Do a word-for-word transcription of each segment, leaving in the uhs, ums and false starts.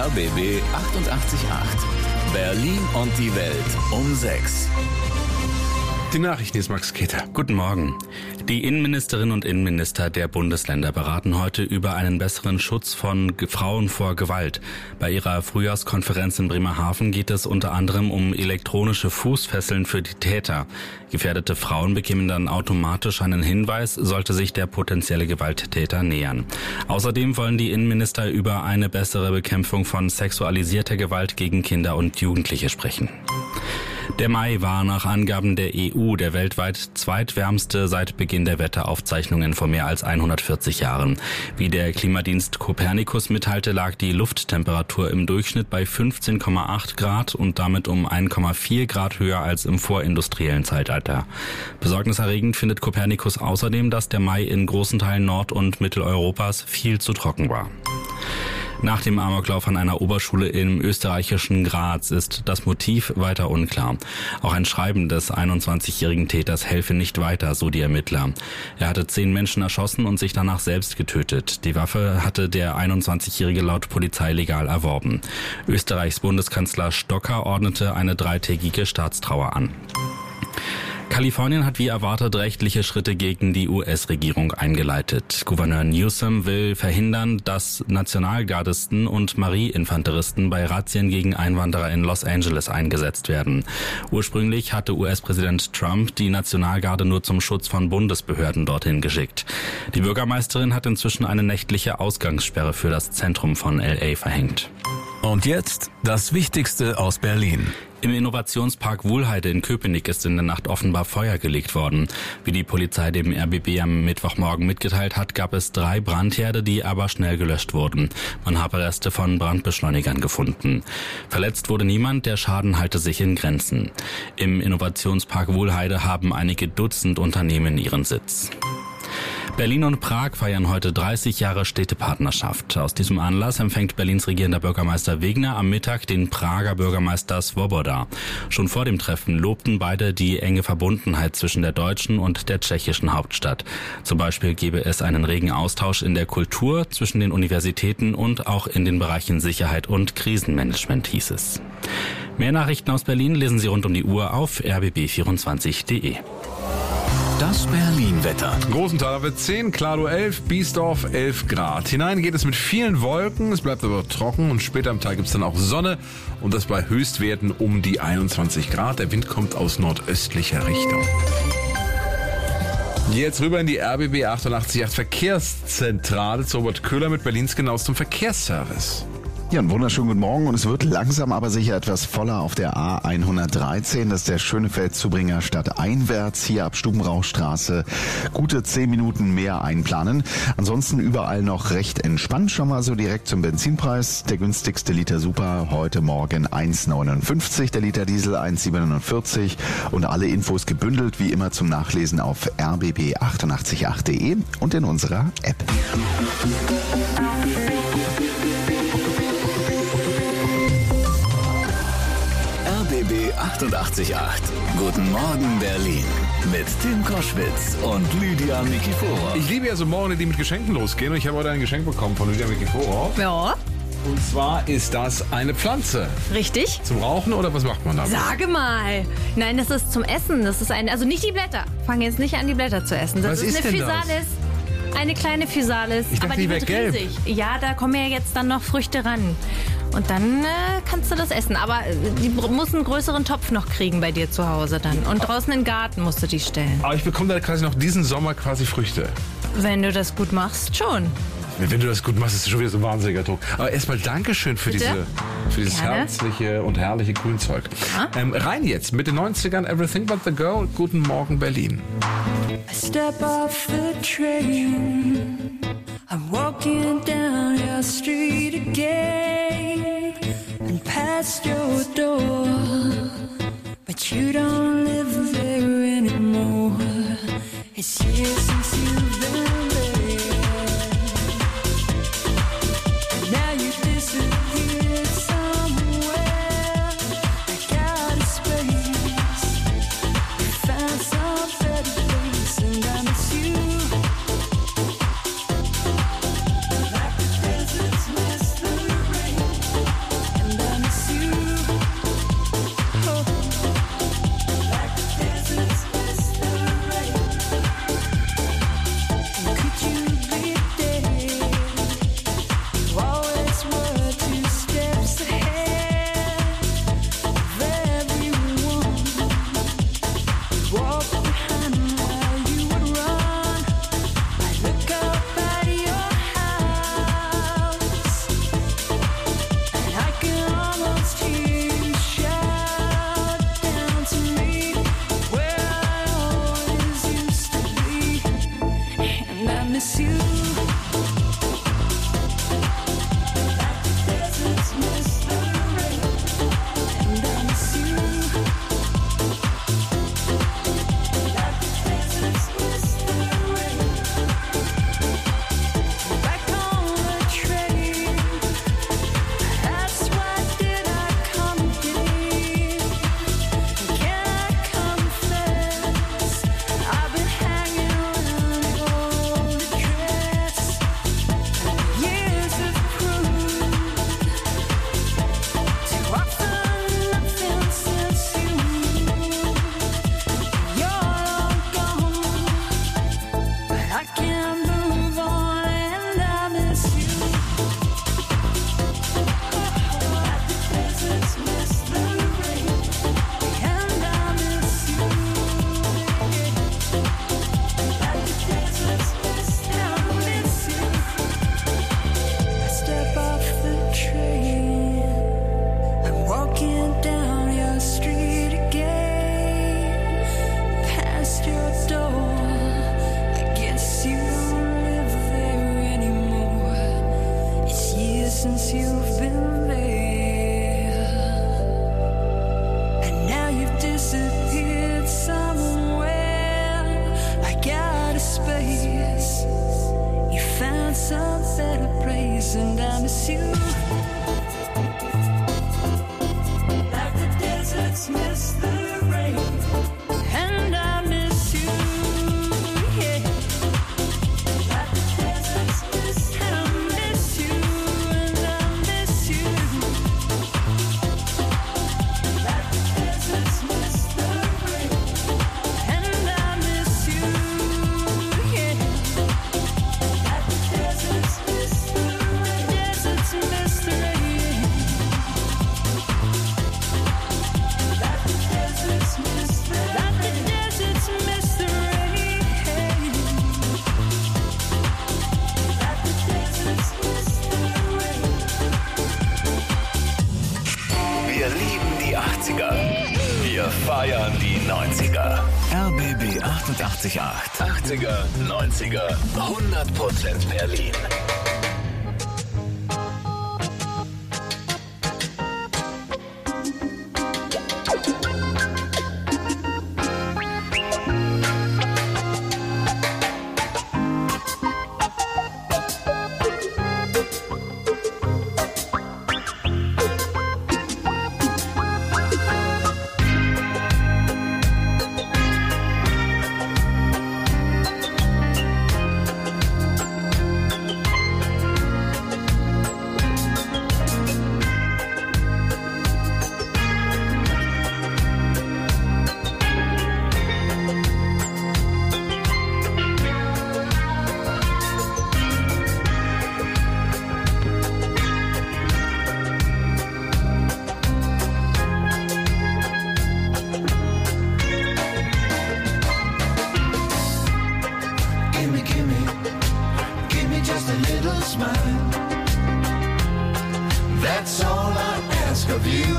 B B achtundachtzig Komma acht. Berlin und die Welt um sechs. Die Nachrichten ist Max Keter. Guten Morgen. Die Innenministerinnen und Innenminister der Bundesländer beraten heute über einen besseren Schutz von Frauen vor Gewalt. Bei ihrer Frühjahrskonferenz in Bremerhaven geht es unter anderem um elektronische Fußfesseln für die Täter. Gefährdete Frauen bekämen dann automatisch einen Hinweis, sollte sich der potenzielle Gewalttäter nähern. Außerdem wollen die Innenminister über eine bessere Bekämpfung von sexualisierter Gewalt gegen Kinder und Jugendliche sprechen. Der Mai war nach Angaben der E U der weltweit zweitwärmste seit Beginn der Wetteraufzeichnungen vor mehr als hundertvierzig Jahren. Wie der Klimadienst Copernicus mitteilte, lag die Lufttemperatur im Durchschnitt bei fünfzehn Komma acht Grad und damit um eins Komma vier Grad höher als im vorindustriellen Zeitalter. Besorgniserregend findet Copernicus außerdem, dass der Mai in großen Teilen Nord- und Mitteleuropas viel zu trocken war. Nach dem Amoklauf an einer Oberschule im österreichischen Graz ist das Motiv weiter unklar. Auch ein Schreiben des einundzwanzigjährigen Täters helfe nicht weiter, so die Ermittler. Er hatte zehn Menschen erschossen und sich danach selbst getötet. Die Waffe hatte der einundzwanzigjährige laut Polizei legal erworben. Österreichs Bundeskanzler Stocker ordnete eine dreitägige Staatstrauer an. Kalifornien hat wie erwartet rechtliche Schritte gegen die U S-Regierung eingeleitet. Gouverneur Newsom will verhindern, dass Nationalgardisten und Marieinfanteristen bei Razzien gegen Einwanderer in Los Angeles eingesetzt werden. Ursprünglich hatte U S-Präsident Trump die Nationalgarde nur zum Schutz von Bundesbehörden dorthin geschickt. Die Bürgermeisterin hat inzwischen eine nächtliche Ausgangssperre für das Zentrum von L A verhängt. Und jetzt das Wichtigste aus Berlin. Im Innovationspark Wuhlheide in Köpenick ist in der Nacht offenbar Feuer gelegt worden. Wie die Polizei dem R B B am Mittwochmorgen mitgeteilt hat, gab es drei Brandherde, die aber schnell gelöscht wurden. Man habe Reste von Brandbeschleunigern gefunden. Verletzt wurde niemand, der Schaden halte sich in Grenzen. Im Innovationspark Wuhlheide haben einige Dutzend Unternehmen ihren Sitz. Berlin und Prag feiern heute dreißig Jahre Städtepartnerschaft. Aus diesem Anlass empfängt Berlins regierender Bürgermeister Wegner am Mittag den Prager Bürgermeister Svoboda. Schon vor dem Treffen lobten beide die enge Verbundenheit zwischen der deutschen und der tschechischen Hauptstadt. Zum Beispiel gebe es einen regen Austausch in der Kultur zwischen den Universitäten und auch in den Bereichen Sicherheit und Krisenmanagement, hieß es. Mehr Nachrichten aus Berlin lesen Sie rund um die Uhr auf r b b vierundzwanzig punkt de. Das Berlin-Wetter. Großenthaler wird zehn, Klado elf, Biesdorf elf Grad. Hinein geht es mit vielen Wolken, es bleibt aber trocken und später am Tag gibt es dann auch Sonne und das bei Höchstwerten um die einundzwanzig Grad. Der Wind kommt aus nordöstlicher Richtung. Jetzt rüber in die R B B achtundachtzig Komma acht Verkehrszentrale zu Robert Köhler mit Berlins genauestem Verkehrsservice. Ja, einen wunderschönen guten Morgen und es wird langsam aber sicher etwas voller auf der A hundertdreizehn. Das ist der Schönefeld-Zubringer stadteinwärts, hier ab Stubenrauchstraße. Gute zehn Minuten mehr einplanen. Ansonsten überall noch recht entspannt. Schon mal so direkt zum Benzinpreis. Der günstigste Liter Super heute Morgen eins Komma neunundfünfzig, der Liter Diesel eins Komma siebenundvierzig und alle Infos gebündelt wie immer zum Nachlesen auf r b b achtundachtzig Komma acht punkt de und in unserer App. R B B achtundachtzig Komma acht. Guten Morgen Berlin. Mit Tim Koschwitz und Lydia Nikiforov. Ich liebe ja so Morgen, die mit Geschenken losgehen und ich habe heute ein Geschenk bekommen von Lydia Nikiforov. Ja. Und zwar ist das eine Pflanze. Richtig. Zum Rauchen oder was macht man damit? Sage mal. Nein, das ist zum Essen. Das ist ein, also nicht die Blätter. Fang jetzt nicht an, die Blätter zu essen. Das Was ist, ist eine denn das? Physalis. Eine kleine Physalis. Ich dachte, aber die, die wird wäre gelb. riesig. Ja, da kommen ja jetzt dann noch Früchte ran. Und dann äh, kannst du das essen. Aber äh, die muss einen größeren Topf noch kriegen bei dir zu Hause dann. Und draußen im Garten musst du die stellen. Aber ich bekomme da quasi noch diesen Sommer quasi Früchte. Wenn du das gut machst, schon. Wenn du das gut machst, ist es schon wieder so ein wahnsinniger Druck. Aber erstmal Dankeschön für, Bitte? diese, für dieses Gerne. herzliche und herrliche Grünzeug. Ja. Ähm, rein jetzt mit den neunzigern, Everything But The Girl. Guten Morgen Berlin. I step off the train. I'm walking down your street again and past your door, but you don't live there anymore. It's years since you've been there, and now you disappeared somewhere. I got a space, found some better place, and I miss you. Like the deserts miss the rain. miss you. Like the deserts miss the rain, and I miss you. Like the deserts miss the rain. Back on the train, that's why did I come here? Can I confess? I've been hanging around all the dress. Years have proved too often nothing since you. You're all gone, but I can't move on and I miss you. Like the deserts miss the rain, and I miss you. Like the deserts miss, and I miss you. I step off the train, I'm walking down your street again, past your door. I guess you don't live there anymore. It's years since you've been there, and now you've disappeared somewhere, like out of space. You found some better place, and I miss you. Like the deserts miss the rain, and I miss you. Yeah. Like the deserts miss, and I miss you, and I miss you. Like the deserts miss the rain, and I miss you. Yeah. Like the deserts miss the rain, deserts miss the rain. Like the deserts miss the rain, like the deserts miss the rain. Like the deserts miss the rain. Wir lieben die achtziger. Wir feiern die neunziger. R B B achtundachtzig Komma acht. achtziger, neunziger, hundert Prozent Berlin. Gimme, gimme, gimme just a little smile. That's all I ask of you.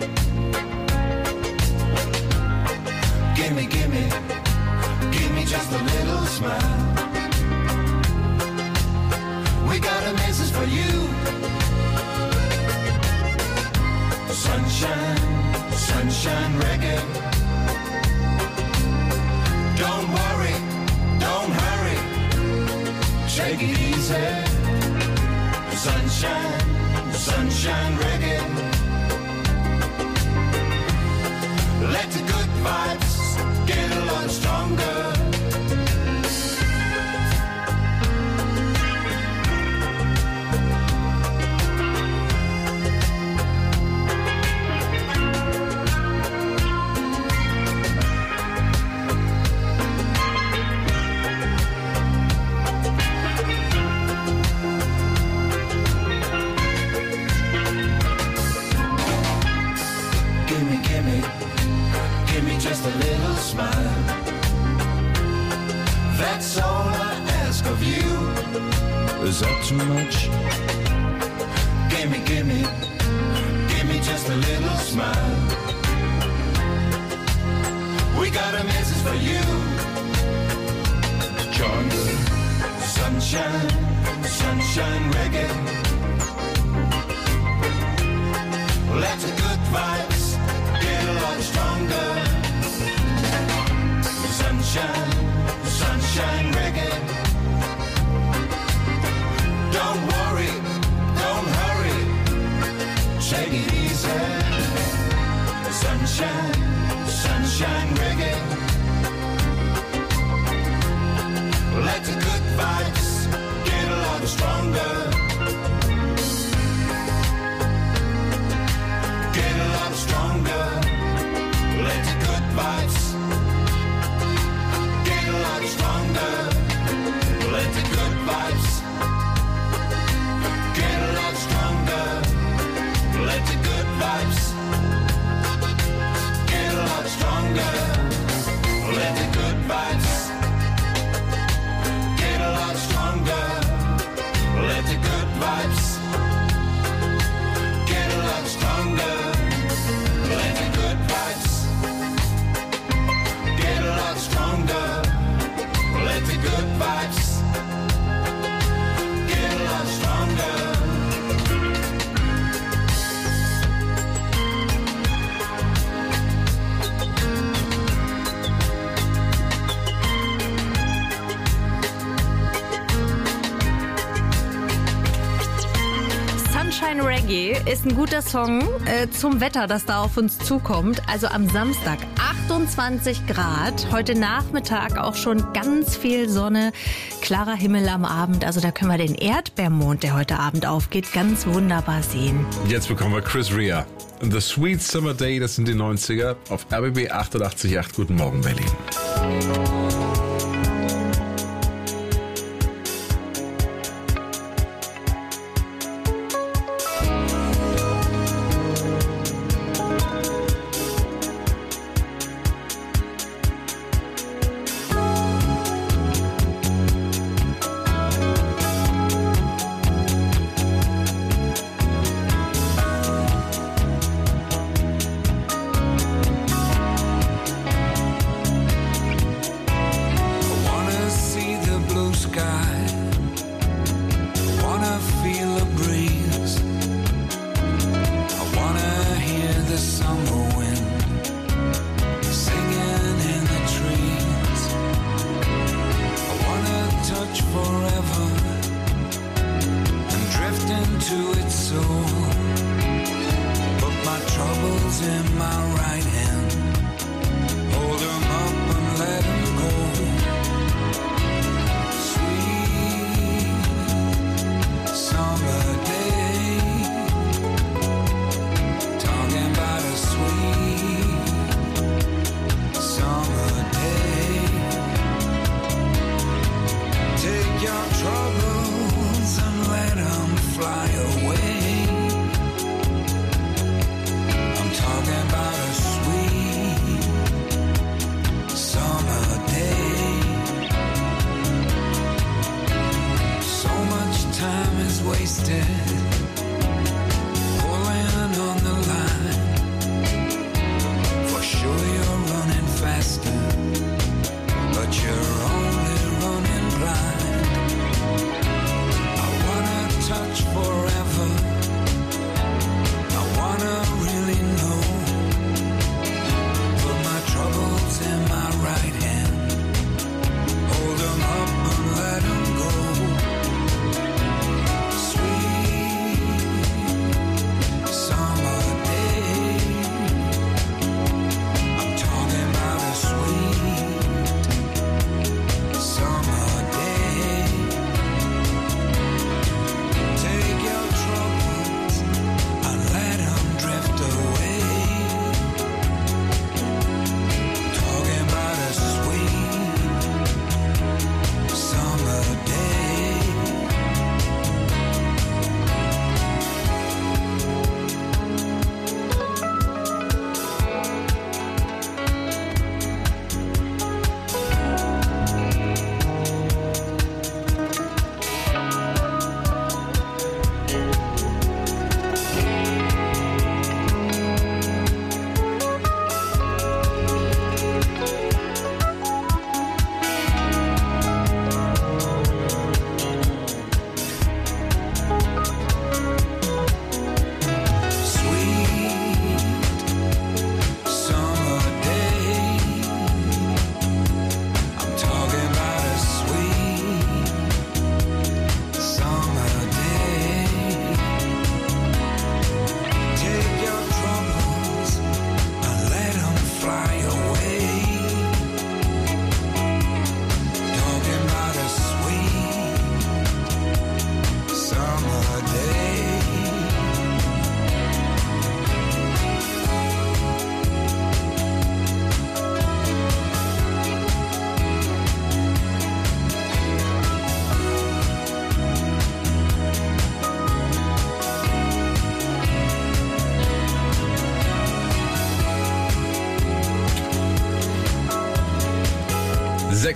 Gimme, gimme, gimme just a little smile. We got a message for you. Sunshine, sunshine reggae. Don't worry, don't hurry, take it easy. Sunshine, sunshine reggae. Let the good vibes get a lot stronger. Gimme, gimme, gimme just a little smile. That's all I ask of you. Is that too much? Gimme, gimme, gimme just a little smile. We got a message for you. Join the Sunshine, sunshine reggae. Let the good vibes get a lot stronger. Sunshine, sunshine reggae. Don't worry, don't hurry, take it easy. Sunshine, sunshine reggae. Let the good vibes get a lot stronger. Get a lot stronger. Let the good vibes get a lot stronger. Let the good vibes get a lot stronger. Let the good vibes get a lot stronger. Let the good vibes get a lot stronger. Let the good vibes get a lot stronger. Let the good vibes get a lot stronger. Let the good vibes get a lot stronger. Sunshine Reggae ist ein guter Song äh, zum Wetter, das da auf uns zukommt. Also am Samstag achtundzwanzig Grad, heute Nachmittag auch schon ganz viel Sonne, klarer Himmel am Abend. Also da können wir den Erdbeermond, der heute Abend aufgeht, ganz wunderbar sehen. Jetzt bekommen wir Chris Rea. The Sweet Summer Day, das sind die neunziger auf R B B achtundachtzig Komma acht. Guten Morgen, Berlin. Hold 'em up and let 'em go. Sweet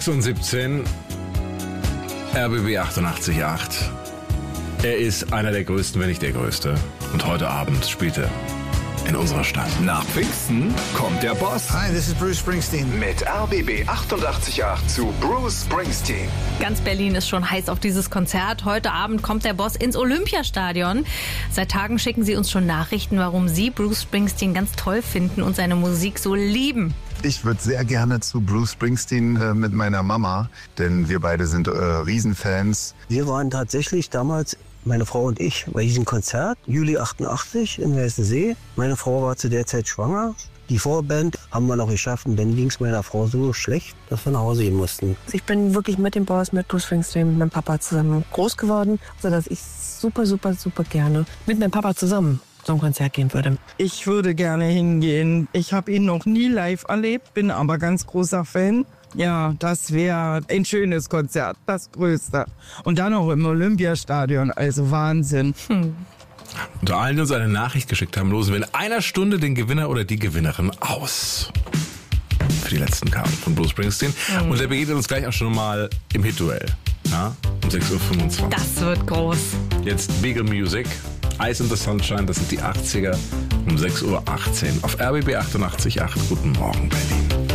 sechs und siebzehn, R B B achtundachtzig Komma acht. Er ist einer der größten, wenn nicht der größte. Und heute Abend spielt er in unserer Stadt. Nach Pfingsten kommt der Boss. Hi, this is Bruce Springsteen. Mit R B B achtundachtzig Komma acht zu Bruce Springsteen. Ganz Berlin ist schon heiß auf dieses Konzert. Heute Abend kommt der Boss ins Olympiastadion. Seit Tagen schicken sie uns schon Nachrichten, warum sie Bruce Springsteen ganz toll finden und seine Musik so lieben. Ich würde sehr gerne zu Bruce Springsteen äh, mit meiner Mama, denn wir beide sind äh, Riesenfans. Wir waren tatsächlich damals, meine Frau und ich, bei diesem Konzert, Juli achtundachtzig in Weißensee. Meine Frau war zu der Zeit schwanger. Die Vorband haben wir noch geschafft und dann ging es meiner Frau so schlecht, dass wir nach Hause gehen mussten. Ich bin wirklich mit dem Boss, mit Bruce Springsteen, mit meinem Papa zusammen groß geworden, sodass ich super, super, super gerne mit meinem Papa zusammen zum Konzert gehen würde. Ich würde gerne hingehen. Ich habe ihn noch nie live erlebt, bin aber ganz großer Fan. Ja, das wäre ein schönes Konzert, das größte. Und dann auch im Olympiastadion, also Wahnsinn. Hm. Und allen, die uns eine Nachricht geschickt haben, losen wir in einer Stunde den Gewinner oder die Gewinnerin aus. Für die letzten Karten von Bruce Springsteen. Mhm. Und der begegnet uns gleich auch schon mal im Hit-Duell. Ja, um sechs Uhr fünfundzwanzig. Das wird groß. Jetzt Beagle Music, Ice in the Sunshine, das sind die achtziger um sechs Uhr achtzehn auf R B B achtundachtzig Komma acht. Guten Morgen, Berlin.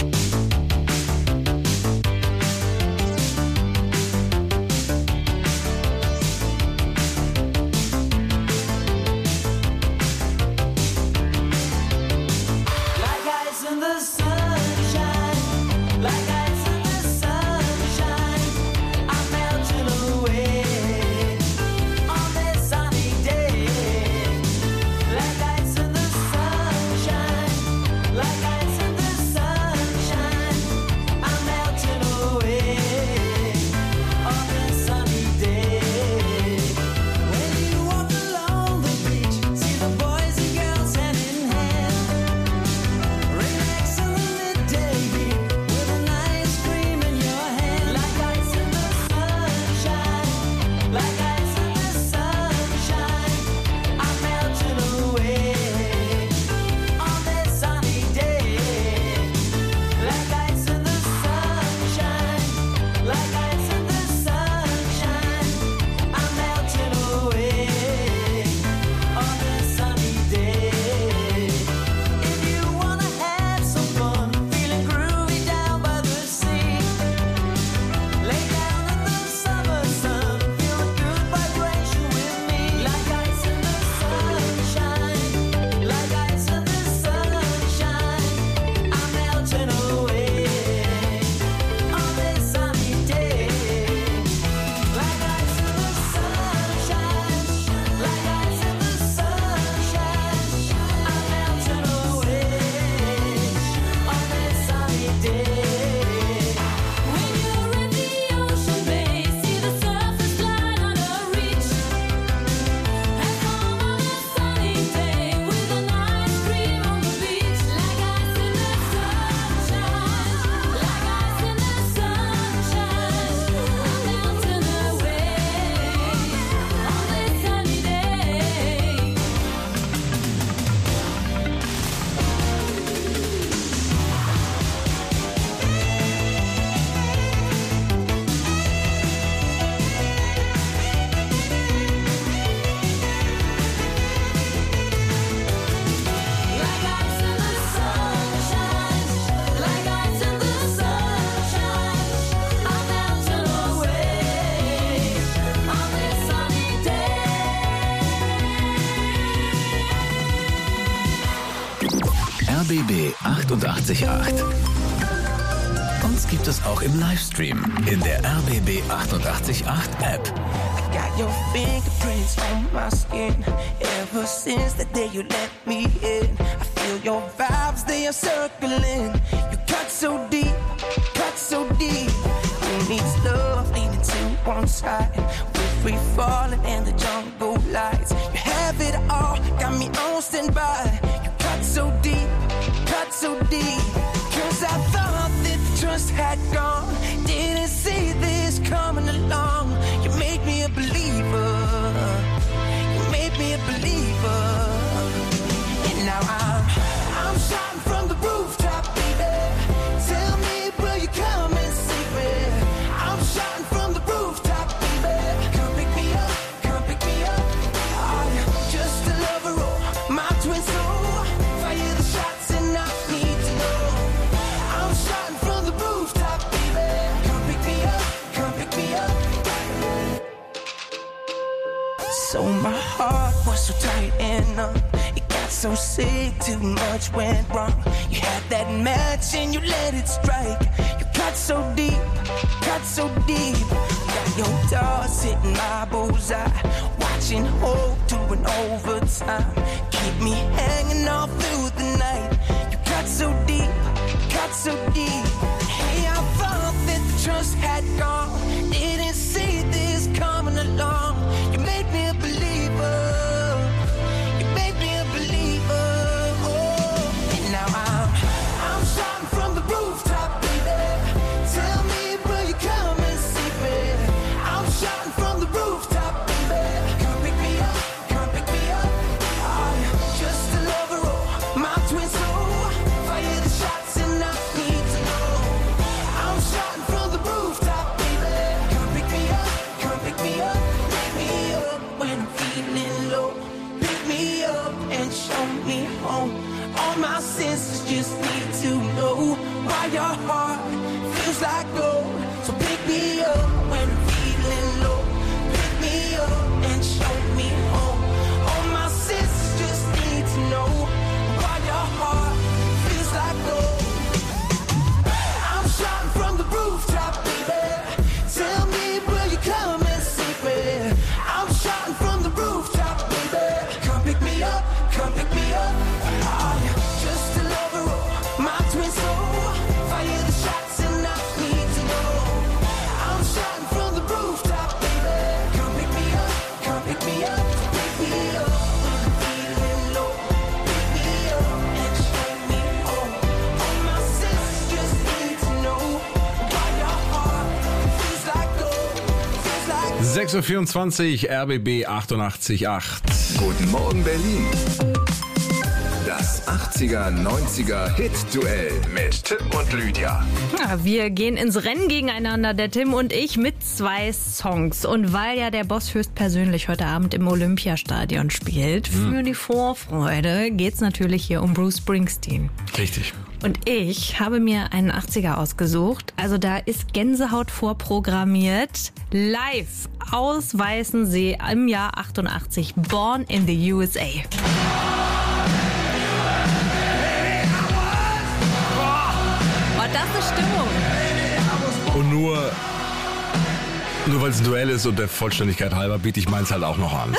R B B achtundachtzig Komma acht. Uns gibt es auch im Livestream in der R B B achtundachtzig Komma acht App. Got your fingerprints on my skin. Ever since the day you let me in, I feel your vibes, they are circling. You cut so deep, cut so deep. Who needs love leaning to one side? We're free falling in the jungle lights. You have it all, got me on standby. You cut so deep, cut so deep. Cause I thought that the trust had gone. Didn't see this coming along. You made me a believer. You made me a believer. And now I'm, I'm shouting from the rooftop, baby. Tell me, will you come and save me? So my heart was so tight and numb. It got so sick, too much went wrong. You had that match and you let it strike. You cut so deep, cut so deep. Got your dogs hitting my bullseye. Watching hope doing overtime. Keep me hanging all through the night. You cut so deep, cut so deep. Hey, I thought that the trust had gone. Didn't see this coming along. You made me a believer. You made me a believer. Oh, and now I'm, I'm shouting from the rooftop, baby. Tell me, will you come and see me? I'm shouting from the rooftop, baby. Come pick me up, come pick me up. I'm just a lover, oh, my twin soul. Fire the shots and I need to know. I'm shouting from the rooftop, baby. Come pick me up, come pick me up. Pick me up when I'm feeling low. Pick me up and show me home. All my senses just need to know why your heart feels like gold. So pick me up when I'm feeling low. Pick me up and show me home. All my senses just need to know why your heart feels like gold. I'm shouting from the rooftop, baby. Tell me, will you come and see me? I'm shouting from the rooftop, baby. Come pick me up, come pick me up. I'm just a lover, oh, my twin soul. Fire the shots and I need to know. I'm shouting from the rooftop, baby. Come pick me up, come pick me up. Pick me up when I'm feeling low. Pick me up and show me home. All my senses just need to know why your heart feels like gold, feels like sechs Uhr vierundzwanzig, R B B achtundachtzig Komma acht. Guten Morgen Berlin. Das achtziger, neunziger Hit-Duell mit Tim und Lydia. Ja, wir gehen ins Rennen gegeneinander, der Tim und ich, mit zwei Songs. Und weil ja der Boss höchstpersönlich heute Abend im Olympiastadion spielt, für die Vorfreude geht's natürlich hier um Bruce Springsteen. Richtig. Und ich habe mir einen achtziger ausgesucht. Also da ist Gänsehaut vorprogrammiert. Live aus Weißensee im Jahr achtundachtzig. Born in the U S A. Oh, das ist Stimmung. Und nur, nur weil es ein Duell ist und der Vollständigkeit halber, biete ich meins halt auch noch an.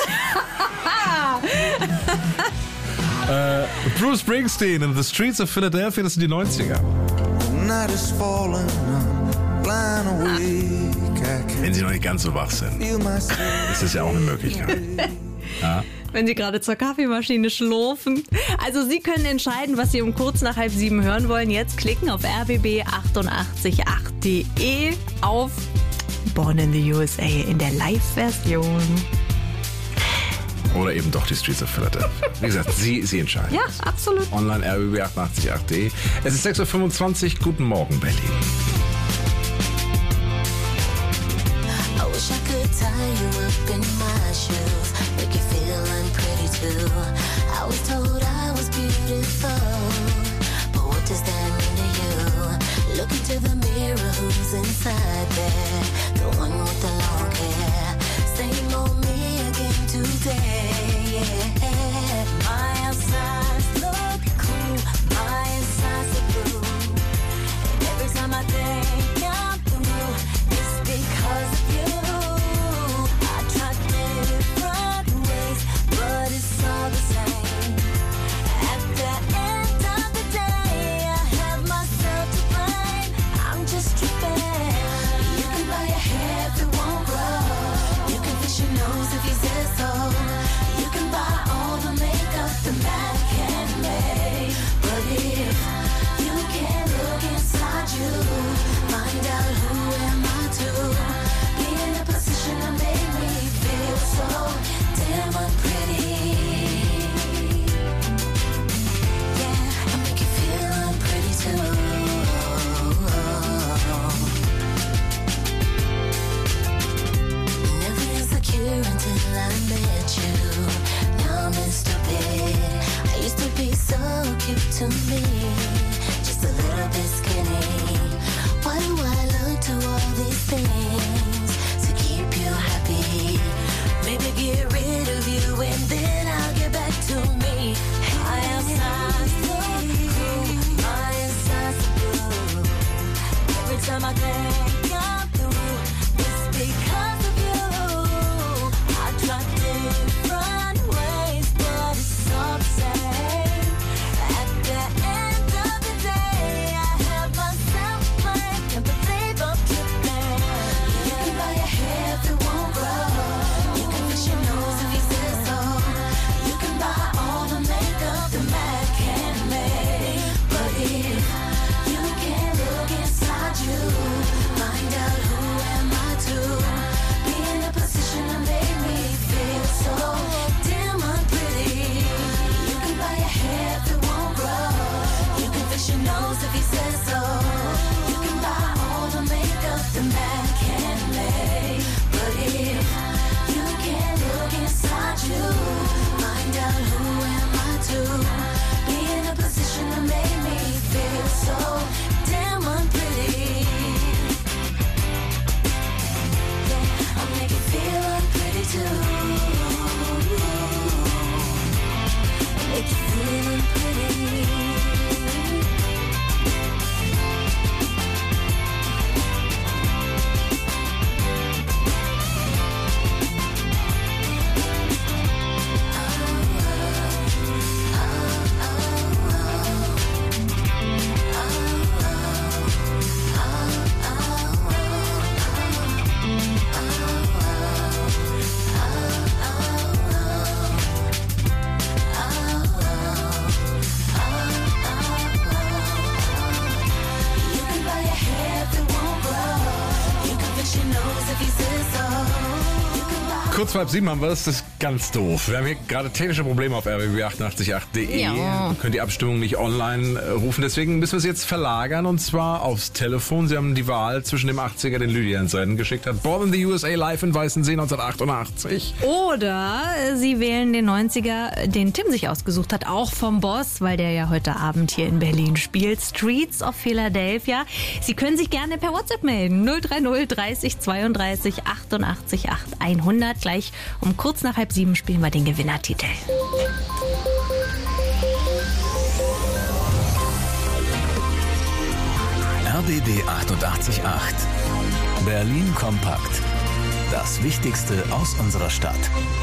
äh, Bruce Springsteen in The Streets of Philadelphia, das sind die neunziger. Night is falling, I'm blind awake. I can't Wenn sie noch nicht ganz so wach sind, feel myself. ist das ja auch eine Möglichkeit. Ja. Wenn Sie gerade zur Kaffeemaschine schlurfen. Also Sie können entscheiden, was Sie um kurz nach halb sieben hören wollen. Jetzt klicken auf r b b achtundachtzig Komma acht punkt de auf Born in the U S A in der Live-Version. Oder eben doch die Streets of Philadelphia. Wie gesagt, Sie, Sie entscheiden. Ja, absolut. Online r b b achtundachtzig Komma acht punkt de. Es ist sechs Uhr fünfundzwanzig. Guten Morgen, Berlin. I wish I could tie you up in my shoes, make you feel I'm pretty too. I was told I was beautiful, but what does that mean to you? Look into the mirror, who's inside there? The one with the long hair. Same old me again today, yeah. My outside's look cool, my inside's a blue. And every time I think I'm through, it's because of you. I tried different ways, but it's all the same. At the end of the day, I have myself to blame. I'm just tripping. You can buy your hair if it won't grow. You can fix your nose if you say so. You can buy all the makeup the man can make. But if you can't look inside you, find out who am I to be in a position to make me feel so damn unpretty. Yeah, I make you feel unpretty too. Never insecure until I met you. Now I'm stupid. I used to be so cute to me, just a little bit skinny. Why do I look to all these things to keep you happy? Maybe get rid Kurz vor halb sieben haben wir es, das ist ganz doof. Wir haben hier gerade technische Probleme auf r b b achtundachtzig Punkt acht punkt de. Ja. Wir können die Abstimmung nicht online äh, rufen, deswegen müssen wir sie jetzt verlagern und zwar aufs Telefon. Sie haben die Wahl zwischen dem achtziger, den Lydia ins Rennen geschickt hat. Born in the U S A, live in Weißensee neunzehnhundertachtundachtzig. Oder Sie wählen den neunziger, den Tim sich ausgesucht hat, auch vom Boss, weil der ja heute Abend hier in Berlin spielt. Streets of Philadelphia. Sie können sich gerne per WhatsApp melden. null drei null dreißig zweiunddreißig achtundachtzig acht hundert. Gleich um kurz nach halb sieben spielen wir den Gewinnertitel. R B B achtundachtzig Komma acht. Berlin kompakt. Das Wichtigste aus unserer Stadt.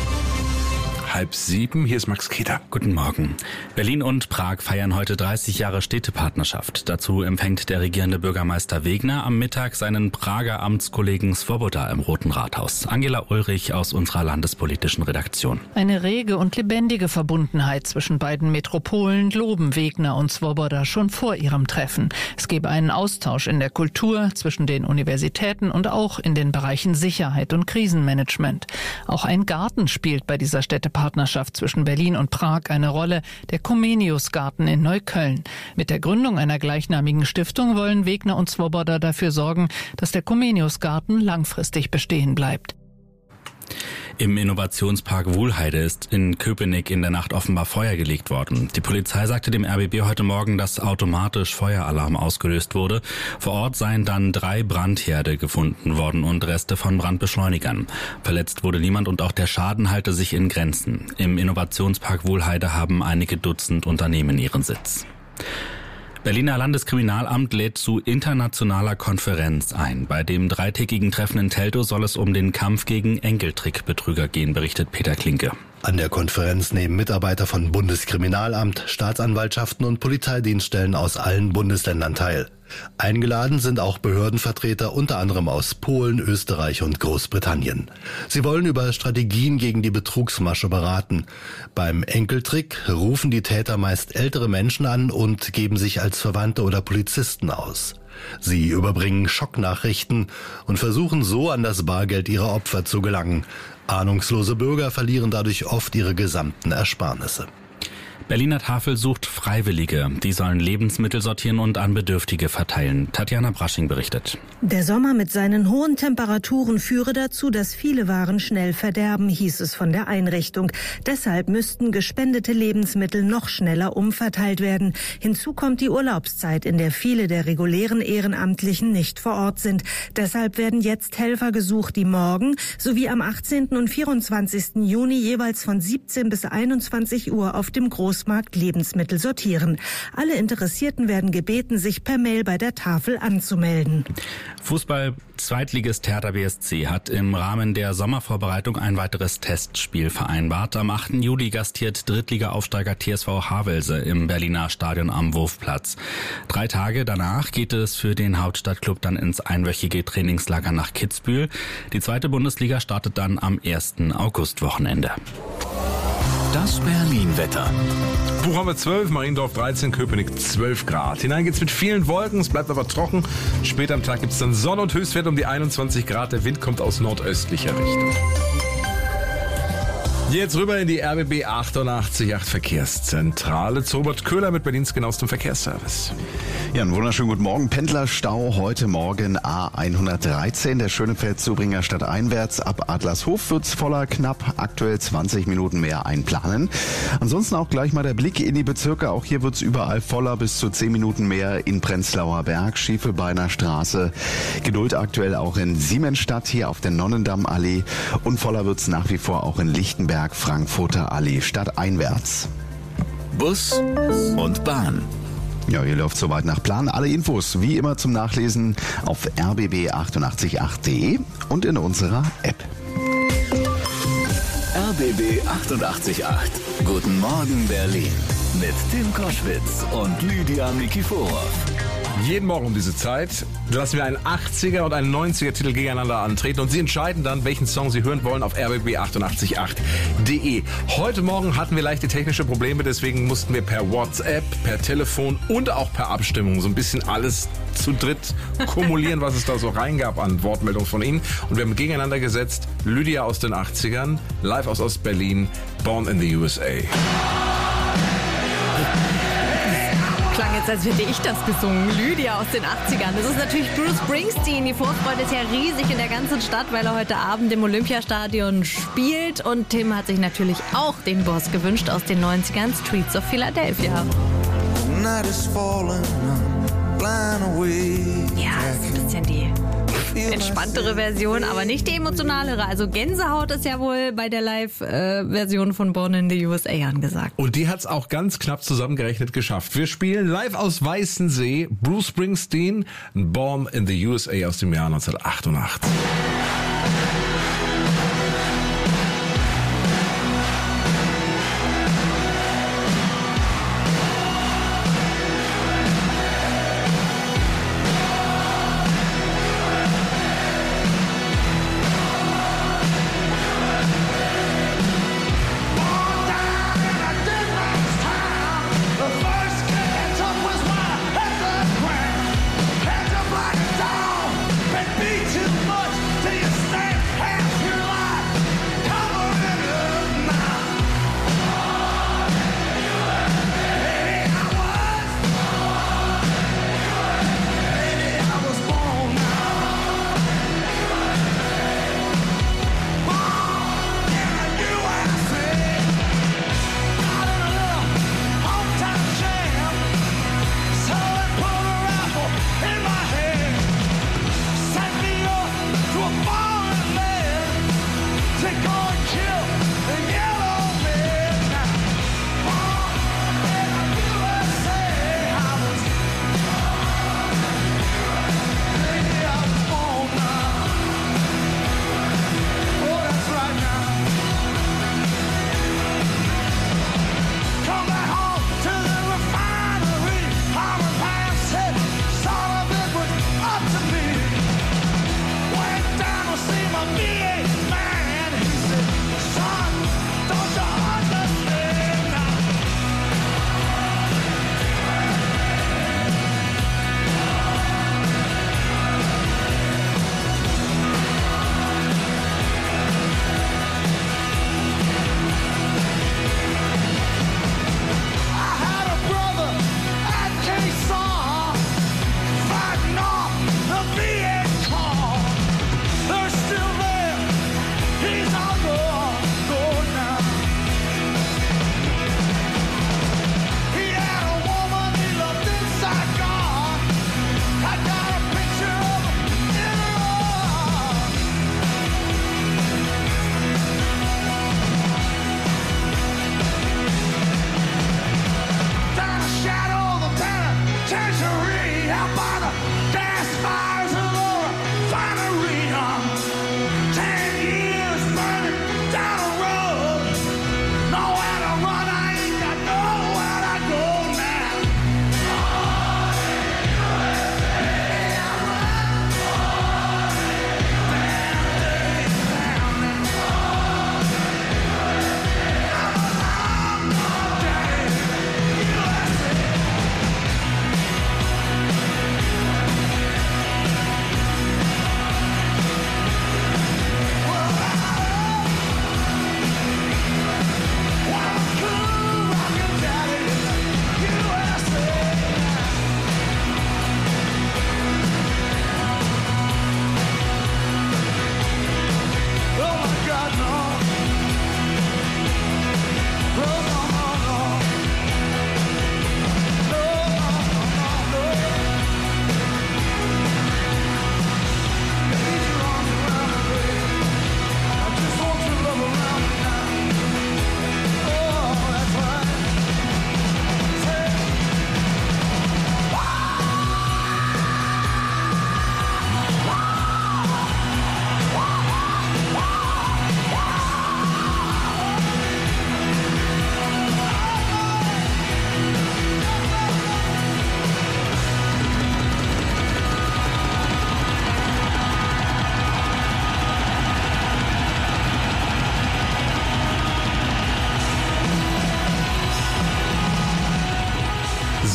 Halb sieben, hier ist Max Keter. Guten Morgen. Berlin und Prag feiern heute dreißig Jahre Städtepartnerschaft. Dazu empfängt der regierende Bürgermeister Wegner am Mittag seinen Prager Amtskollegen Svoboda im Roten Rathaus. Angela Ulrich aus unserer landespolitischen Redaktion. Eine rege und lebendige Verbundenheit zwischen beiden Metropolen loben Wegner und Svoboda schon vor ihrem Treffen. Es gebe einen Austausch in der Kultur zwischen den Universitäten und auch in den Bereichen Sicherheit und Krisenmanagement. Auch ein Garten spielt bei dieser Städtepartnerschaft Partnerschaft zwischen Berlin und Prag eine Rolle, der Comenius-Garten in Neukölln. Mit der Gründung einer gleichnamigen Stiftung wollen Wegner und Svoboda dafür sorgen, dass der Comenius-Garten langfristig bestehen bleibt. Im Innovationspark Wuhlheide ist in Köpenick in der Nacht offenbar Feuer gelegt worden. Die Polizei sagte dem R B B heute Morgen, dass automatisch Feueralarm ausgelöst wurde. Vor Ort seien dann drei Brandherde gefunden worden und Reste von Brandbeschleunigern. Verletzt wurde niemand und auch der Schaden halte sich in Grenzen. Im Innovationspark Wuhlheide haben einige Dutzend Unternehmen ihren Sitz. Berliner Landeskriminalamt lädt zu internationaler Konferenz ein. Bei dem dreitägigen Treffen in Teltow soll es um den Kampf gegen Enkeltrickbetrüger gehen, berichtet Peter Klinke. An der Konferenz nehmen Mitarbeiter von Bundeskriminalamt, Staatsanwaltschaften und Polizeidienststellen aus allen Bundesländern teil. Eingeladen sind auch Behördenvertreter unter anderem aus Polen, Österreich und Großbritannien. Sie wollen über Strategien gegen die Betrugsmasche beraten. Beim Enkeltrick rufen die Täter meist ältere Menschen an und geben sich als Verwandte oder Polizisten aus. Sie überbringen Schocknachrichten und versuchen so an das Bargeld ihrer Opfer zu gelangen. Ahnungslose Bürger verlieren dadurch oft ihre gesamten Ersparnisse. Berliner Tafel sucht Freiwillige. Die sollen Lebensmittel sortieren und an Bedürftige verteilen. Tatjana Brasching berichtet. Der Sommer mit seinen hohen Temperaturen führe dazu, dass viele Waren schnell verderben, hieß es von der Einrichtung. Deshalb müssten gespendete Lebensmittel noch schneller umverteilt werden. Hinzu kommt die Urlaubszeit, in der viele der regulären Ehrenamtlichen nicht vor Ort sind. Deshalb werden jetzt Helfer gesucht, die morgen sowie am achtzehnten und vierundzwanzigsten Juni jeweils von siebzehn bis einundzwanzig Uhr auf dem Großmarkt Lebensmittel sortieren. Alle Interessierten werden gebeten, sich per Mail bei der Tafel anzumelden. Fußball-Zweitligist Hertha B S C hat im Rahmen der Sommervorbereitung ein weiteres Testspiel vereinbart. Am achten Juli gastiert Drittliga-Aufsteiger T S V Havelse im Berliner Stadion am Wurfplatz. Drei Tage danach geht es für den Hauptstadtklub dann ins einwöchige Trainingslager nach Kitzbühel. Die zweite Bundesliga startet dann am ersten Augustwochenende. Das Berlin-Wetter. Buch haben wir zwölf, Mariendorf dreizehn, Köpenick zwölf Grad. Hinein geht's mit vielen Wolken, es bleibt aber trocken. Später am Tag gibt's dann Sonne und Höchstwert um die einundzwanzig Grad. Der Wind kommt aus nordöstlicher Richtung. Jetzt rüber in die R B B achtundachtzig Komma acht Verkehrszentrale. Zu Robert Köhler mit Berlins genauestem Verkehrsservice. Ja, einen wunderschönen guten Morgen. Pendlerstau heute Morgen A hundertdreizehn, der Schönefeld-Zubringer stadteinwärts. Ab Adlershof wird's voller, knapp aktuell zwanzig Minuten mehr einplanen. Ansonsten auch gleich mal der Blick in die Bezirke. Auch hier wird's überall voller, bis zu zehn Minuten mehr in Prenzlauer Berg, Schiefelbeiner Straße. Geduld aktuell auch in Siemensstadt, hier auf der Nonnendammallee. Und voller wird's nach wie vor auch in Lichtenberg, Frankfurter Allee, stadteinwärts. Bus und Bahn. Ja, hier läuft soweit nach Plan. Alle Infos wie immer zum Nachlesen auf r b b achtundachtzig Komma acht punkt de und in unserer App. R B B achtundachtzig Komma acht. Guten Morgen Berlin. Mit Tim Koschwitz und Lydia Nikiforov. Jeden Morgen um diese Zeit lassen wir einen achtziger und einen neunziger Titel gegeneinander antreten und Sie entscheiden dann, welchen Song Sie hören wollen auf r b b achtundachtzig Komma acht punkt d e. Heute Morgen hatten wir leichte technische Probleme, deswegen mussten wir per WhatsApp, per Telefon und auch per Abstimmung so ein bisschen alles zu dritt kumulieren, was es da so reingab an Wortmeldungen von Ihnen. Und wir haben gegeneinander gesetzt Lydia aus den achtzigern, live aus Ostberlin, Born in the U S A. Klang jetzt, als hätte ich das gesungen. Lydia aus den achtzigern. Das ist natürlich Bruce Springsteen. Die Vorfreude ist ja riesig in der ganzen Stadt, weil er heute Abend im Olympiastadion spielt. Und Tim hat sich natürlich auch den Boss gewünscht aus den neunzigern, Streets of Philadelphia. Night is falling, I'm blind away. Ja, das ist ein bisschen die entspanntere Version, aber nicht die emotionalere. Also Gänsehaut ist ja wohl bei der Live-Version von Born in the U S A angesagt. Und die hat's auch ganz knapp zusammengerechnet geschafft. Wir spielen live aus Weißensee Bruce Springsteen, Born in the U S A aus dem Jahr neunzehnhundertachtundachtzig. Too much to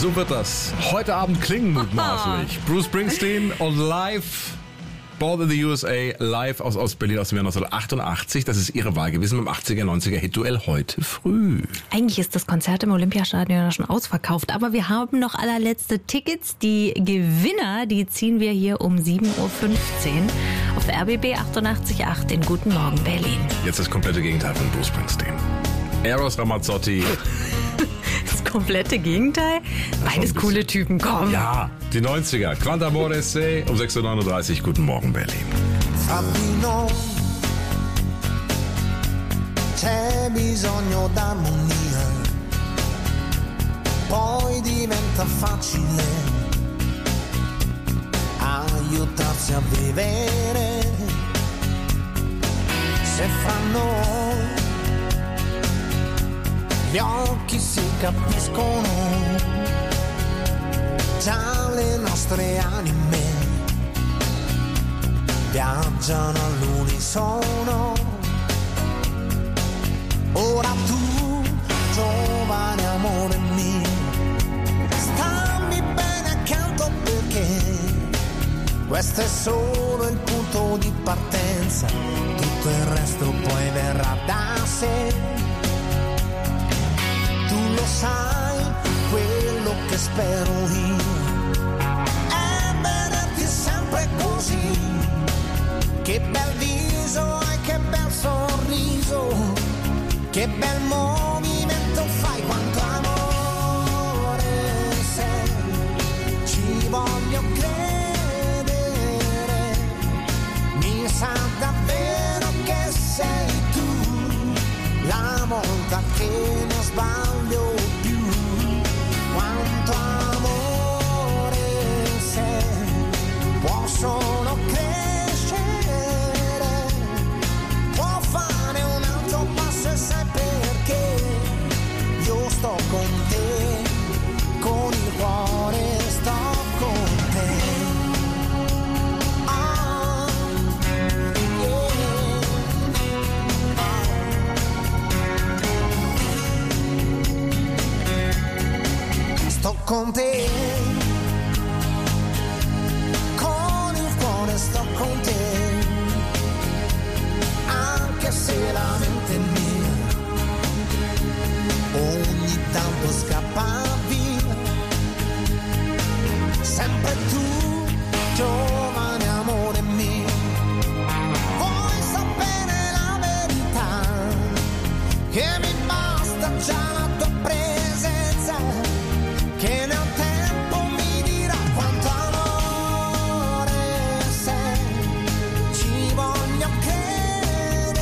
So wird das heute Abend klingen mutmaßlich. Bruce Springsteen und live, Born in the U S A, live aus Ostberlin aus dem Jahr neunzehnhundertachtundachtzig. Das ist ihre Wahl gewesen beim achtziger, neunziger Hit-Duell heute früh. Eigentlich ist das Konzert im Olympiastadion ja schon ausverkauft, aber wir haben noch allerletzte Tickets. Die Gewinner, die ziehen wir hier um sieben Uhr fünfzehn auf R B B achtundachtzig Komma acht in Guten Morgen Berlin. Jetzt das komplette Gegenteil von Bruce Springsteen. Eros Ramazzotti. Das komplette Gegenteil? Beides coole Typen, komm. Ja, die neunziger. Quanta Amore Se um sechs Uhr neununddreißig. Guten Morgen, Berlin. Fabbino, c'è bisogno d'armonia, poi diventa facile aiutarsi a vivere. Se fra noi gli occhi si capiscono, già le nostre anime viaggiano all'unisono. Ora tu, giovane amore mio, stammi bene accanto perché questo è solo il punto di partenza, tutto il resto poi verrà da sé. Tu lo sai, quello che spero io è vederti sempre così. Che bel viso e che bel sorriso, che bel movimento fai, quanto amore sei, ci voglio credere, mi sa davvero che sei tu, la volta che non sbaglio più, quanto amore sei, può solo credere. Sai perché io sto con te, con il cuore sto con te. Ah, yeah. Sto con te, con il cuore sto con te, anche se la mente è mia ogni tanto scappa via, sempre tu, giovane amore mio, vuoi sapere la verità, che mi basta già la tua presenza, che nel tempo mi dirà quanto amore sei, ci voglio credere,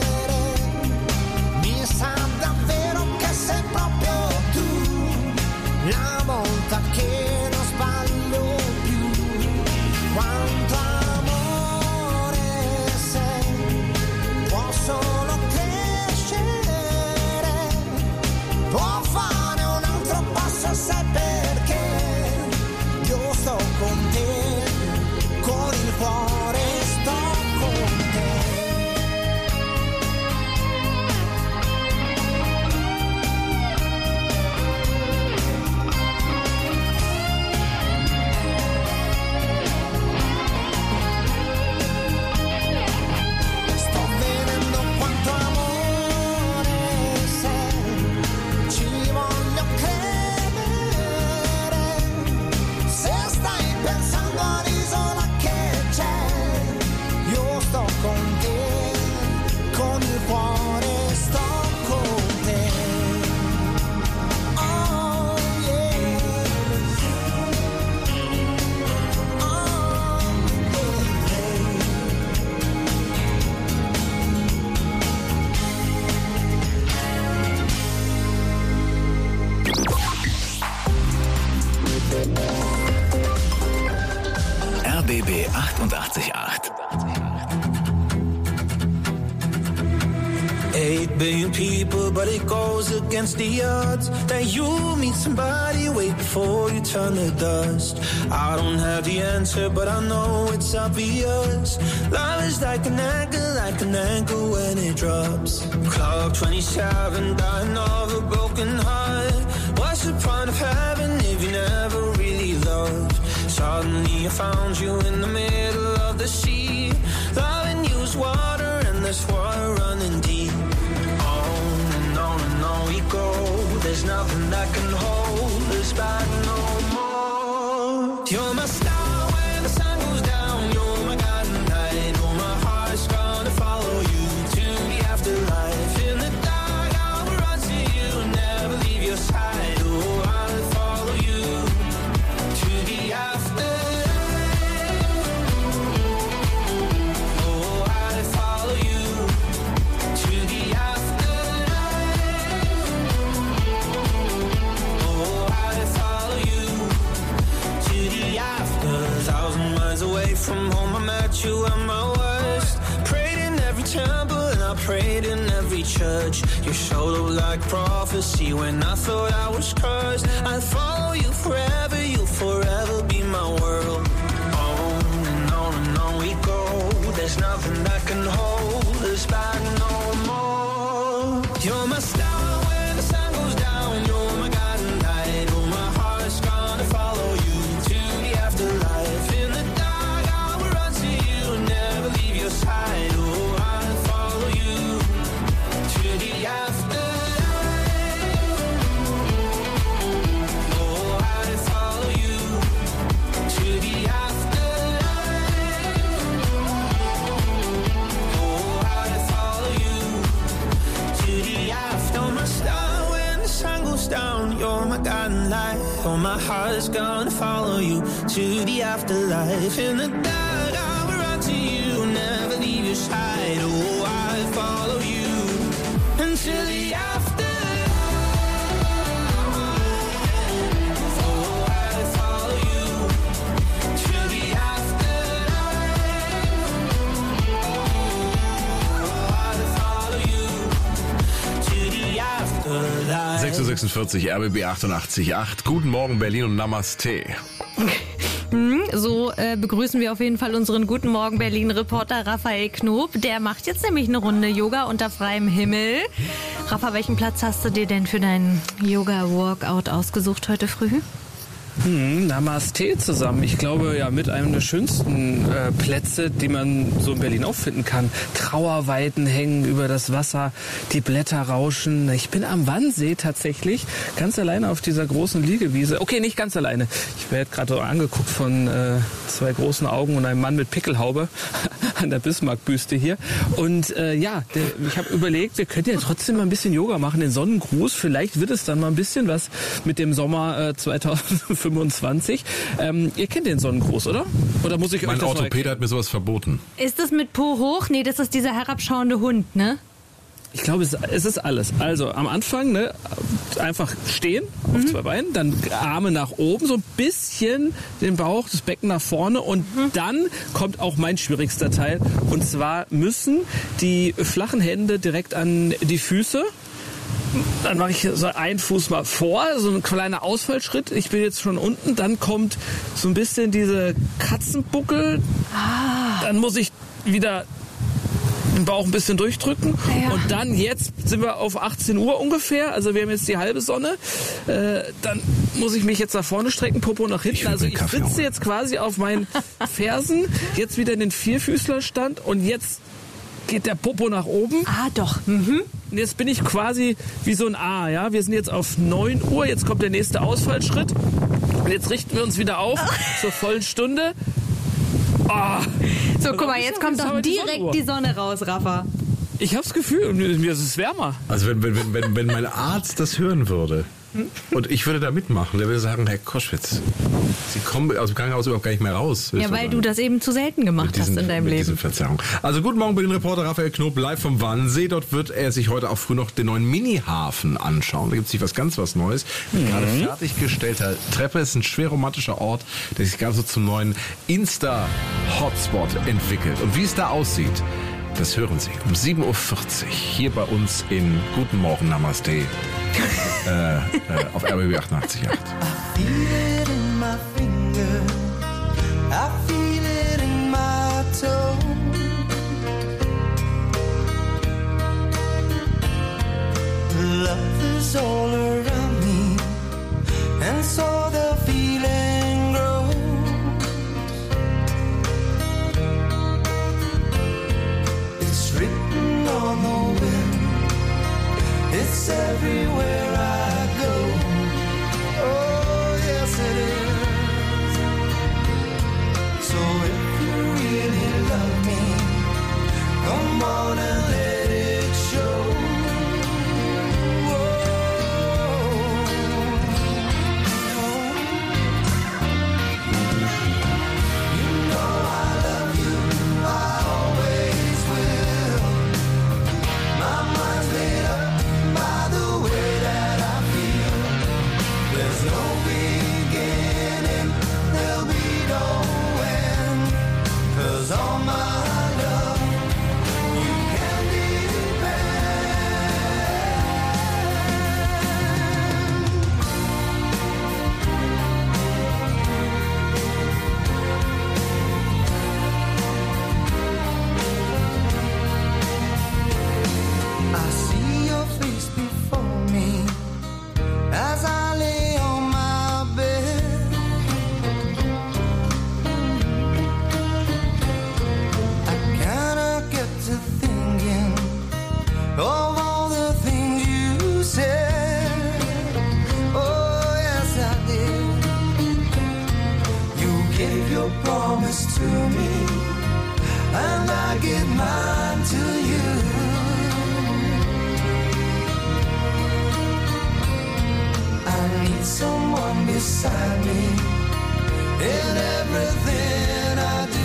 mi sa davvero sei proprio tu, la volta che non sbaglio più, quanto amore sei, può solo crescere, può fare un altro passo, sai perché io sto con te, con il cuore sto con te. R B B achtundachtzig Komma acht. Eight billion people, but it goes against the odds that you meet somebody way before you turn to dust. I don't have the answer, but I know it's obvious. Love is like an anchor, like an anchor when it drops. Club twenty-seven, dying of a broken heart. What what's the point of heaven if you never really loved? Suddenly I found you in the middle of the sea. Loving you is water and there's water running deep. On and on and on we go. There's nothing that can hold us back no more. You're my star when the sun goes down. You're my guiding light. Oh, my heart's gonna follow you to the afterlife. In the dark I will run to you, never leave your side. Oh, I'll follow you to the afterlife. Oh, I'll follow you to the afterlife. Oh, I'll follow you to the after. Thousand miles away from home, I met you at my worst. Prayed in every temple and I prayed in every church. You showed up like prophecy when I thought I was cursed. I'll follow you forever, you'll forever be my world. On and on and on we go. There's nothing that can hold us back no more. You're my star when the sun goes down. You're my guiding light. Oh, my heart's gonna follow you to the afterlife. In the dark I will run to you, never leave your side. Oh, I'll follow you to the afterlife. Oh, I'll follow you to the afterlife. Oh, I'll follow you to the after. My star when the sun goes down. You're my guiding light. Oh, my heart's gonna follow you to the afterlife. In the dark I will run to you, never leave your side. Oh, I'll follow you until the afterlife. Oh, I'll follow you to the afterlife. Oh, I'll follow you to the afterlife. sechs Uhr sechsundvierzig, R B B achtundachtzig Komma acht. Guten Morgen Berlin und Namaste. Hm, So äh, begrüßen wir auf jeden Fall unseren Guten Morgen Berlin-Reporter Raphael Knob. Der macht jetzt nämlich eine Runde Yoga unter freiem Himmel. Rafa, welchen Platz hast du dir denn für deinen Yoga-Workout ausgesucht heute früh? Hm, Namaste zusammen. Ich glaube, ja, mit einem der schönsten äh, Plätze, die man so in Berlin auffinden kann. Trauerweiden hängen über das Wasser, die Blätter rauschen. Ich bin am Wannsee tatsächlich, ganz alleine auf dieser großen Liegewiese. Okay, nicht ganz alleine. Ich werde gerade so angeguckt von äh, zwei großen Augen und einem Mann mit Pickelhaube an der Bismarck-Büste hier. Und äh, ja, der, ich habe überlegt, wir könnten ja trotzdem mal ein bisschen Yoga machen, den Sonnengruß. Vielleicht wird es dann mal ein bisschen was mit dem Sommer äh, zweitausendfünfundzwanzig. Ähm, ihr kennt den Sonnengruß, oder? Oder muss ich Mein euch das Orthopäde hat mir sowas verboten. Ist das mit Po hoch? Nee, das ist dieser herabschauende Hund, ne? Ich glaube, es, es ist alles. Also am Anfang ne, einfach stehen auf zwei Beinen, dann Arme nach oben, so ein bisschen den Bauch, das Becken nach vorne und dann kommt auch mein schwierigster Teil. Und zwar müssen die flachen Hände direkt an die Füße. Dann mache ich so einen Fuß mal vor, so ein kleiner Ausfallschritt. Ich bin jetzt schon unten. Dann kommt so ein bisschen diese Katzenbuckel. Ah. Dann muss ich wieder den Bauch ein bisschen durchdrücken. Ja. Und dann, jetzt sind wir auf achtzehn Uhr ungefähr. Also wir haben jetzt die halbe Sonne. Äh, dann muss ich mich jetzt nach vorne strecken, Popo nach hinten. Also ich sitze jetzt quasi auf meinen Fersen. Jetzt wieder in den Vierfüßlerstand. Und jetzt geht der Popo nach oben. Ah, doch. Mhm. Und jetzt bin ich quasi wie so ein A, ja. Wir sind jetzt auf neun Uhr, jetzt kommt der nächste Ausfallschritt. Und jetzt richten wir uns wieder auf zur vollen Stunde. Oh. So, guck mal, jetzt kommt doch direkt die Sonne raus, Rafa. Ich hab's Gefühl, mir ist es wärmer. Also wenn, wenn, wenn, wenn, wenn mein Arzt das hören würde und ich würde da mitmachen, der würde sagen, Herr Koschwitz, Sie kommen aus dem Krankenhaus überhaupt gar nicht mehr raus. Ja, weil du das eben zu selten gemacht diesen, hast in deinem mit Leben. diesen Verzerrungen. Also guten Morgen bei den Reporter Raphael Knob live vom Wannsee. Dort wird er sich heute auch früh noch den neuen Mini-Hafen anschauen. Da gibt es sich was ganz was Neues. Mit gerade fertiggestellter Treppe. Es ist ein schwer romantischer Ort, der sich gerade so zum neuen Insta-Hotspot entwickelt. Und wie es da aussieht, das hören Sie um sieben Uhr vierzig hier bei uns in Guten Morgen Namaste äh, äh, auf R B B achtundachtzig Komma acht. Feel it in my finger, I feel it in my toe. Love is all around me, It's everywhere I go. Oh, yes it is. So if you really love me, come on and let it show. All my love, you can depend. I see your face before me as I lay on my bed. Of all the things you said, oh yes I did. You gave your promise to me, and I give mine to you. I need someone beside me in everything I do.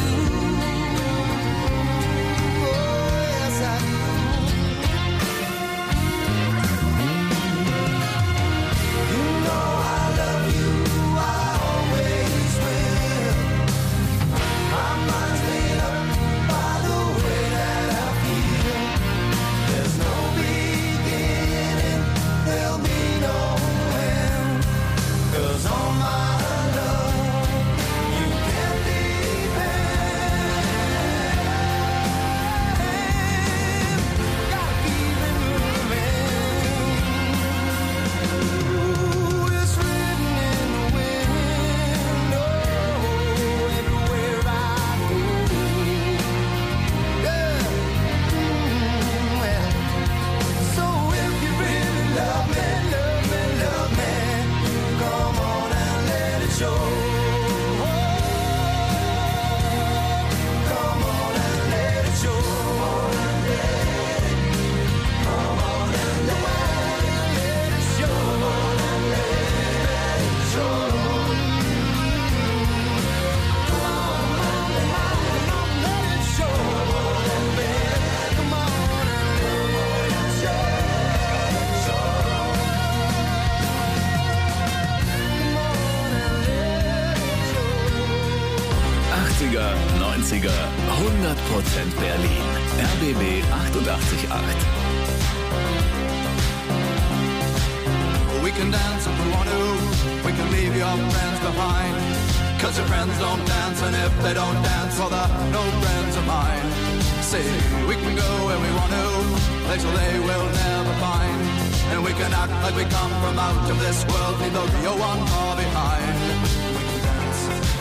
neunziger, hundert Prozent Berlin. R B B achtundachtzig Komma acht. We can dance if we want to, we can leave your friends behind. Cause your friends don't dance, and if they don't dance, well they're no friends of mine. See, we can go where we want to, places they will never find. And we can act like we come from out of this world, leave the real one far behind. We can dance.